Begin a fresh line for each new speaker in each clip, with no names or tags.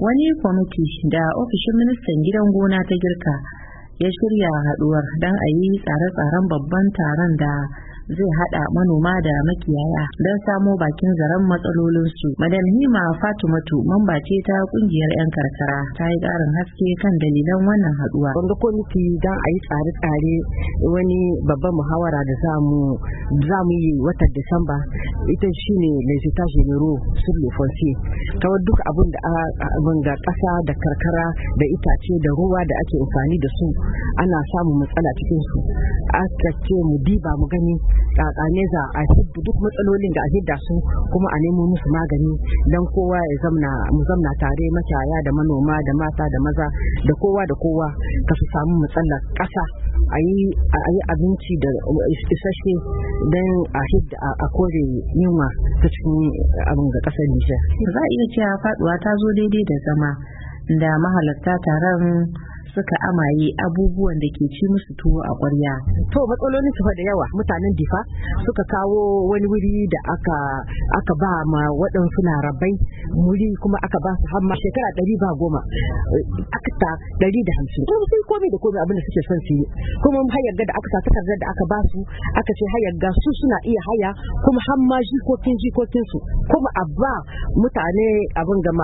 Wani kwamiti da ofishin ministan gidan gona ta girka ya shirya haduwar don a yi tsare-tsaren babban taron da zai hada manoma da makiyaya don samo bakin zaren matsalolinsu. Madam Hima Fatimatu mamba ce ta kungiyar 'yan karkara, ta yi karin haske kan dalilan wannan haduwa.
Wanda kwamiti don a yi tsare-tsare wani babban muhawara da za mu yi watan Disamba, ita shine Lesita Genero sur le foncier. Kawai duk abin da ƙasa da karkara da itace da ruwa da ake amfani da su ana samun matsala cikin su. Aka ce mu diba mu gani kakane za a hidda duk matsalolin da a hidda su kuma a nemo musu magani don kowa ya mu zamna tare, makiyaya da manoma da mata da maza da kowa ka su samu matsalar ƙasa, a yi abinci da isasshe don a hidda a kore yunwa ta cikin abin ga ƙasar Nijar.
Za a iya cewa faduwa ta zo daidai da zama da mahalarta taron suka amaye abubuwan da ke ci musu tuwo a ƙwarya.
To matsalolin su da yawa, mutanen Difa suka kawo wani wuri da aka ba ma waɗansu Larabai muri, kuma aka ba su hamma shekara 110 aka ta 150 kuma sai komai da komai abin da suke son su yi, kuma hayar da aka sa takardar da aka ba su aka ce hayar ga su suna iya haya kuma hamma jikokin su, kuma a ba mutane abin ga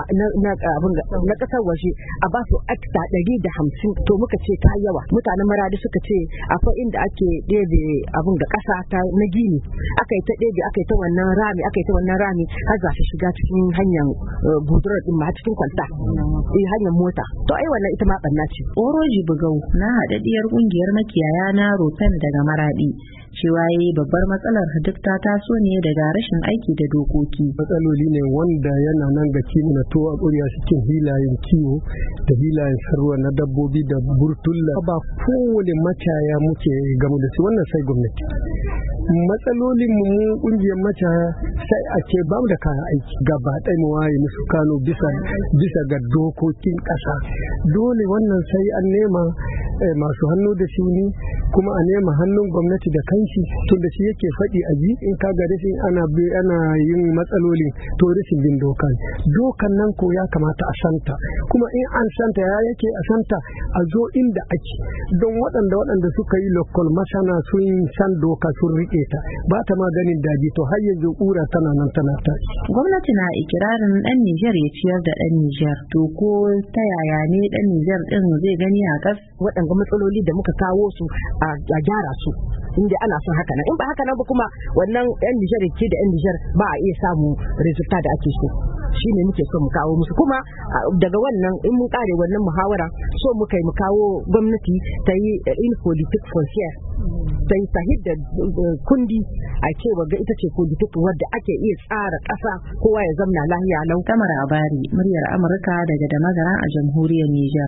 na ƙasar waje a ba su akta 150. To muka ce ta yawa. Mutanen Maradi suka ce akwai inda ake ɗebe abin da ƙasa ta na gini, aka yi ta ɗebe, aka yi ta wannan rami har za su shiga cikin hanyar budurar din ma cikin kwalta hanyar mota. To ai wannan ita ma ɓanna ce.
Oroji Bugau na haɗaɗɗiyar ƙungiyar makiyaya na Rotan daga Maradi cewa yayi babbar matsalar duk ta taso ne daga rashin aiki da dokoki.
Matsaloli ne wanda yana nan ga kiwo na tuwo a ƙuriya cikin hilayen kiwo da hilayen sarwa na dabbobi da burtulla. Ba kowane macaya muke gamu da su, wannan sai gwamnati. Matsalolin mu ƙungiyar macaya sai a ce babu da kayan aiki, gaba ɗaya mu waye musu kano bisa ga dokokin ƙasa. Dole wannan sai an nema masu hannu da shuni, kuma a nema hannun gwamnati da kanshi, tun da shi yake faɗi a ji. In ka ga rashin ana yin matsaloli to rashin bin dokan nan ko ya kamata a santa, kuma in an santa ya yake a santa a zo inda ake, don waɗanda suka yi lokal masana sun san doka sun riƙe ta, ba ta maganin daji. To har yanzu ƙura tana nan tana ta.
Gwamnati na ikirarin ɗan Nijar ya ciyar da ɗan Nijar, to ko ta yaya ne ɗan Nijar ɗin zai gani a ƙas?
Waɗanda matsaloli da muka kawo su a gyara su, inda ana son haka nan. In ba haka nan ba kuma wannan ɗan Nijar ce da ɗan Nijar ba a iya samu resulta da ake so. Shi ne muke so mu kawo musu, kuma daga wannan in mun kare wannan muhawara so muka yi mu kawo gwamnati ta yi in politique foncière, ta yi sahid da kundi a cewa ga ita ce politique wadda ake iya tsara ƙasa kowa ya zamna lahiya lau.
Tamar Abari, muryar Amurka daga Damagara a jamhuriyar Nijar.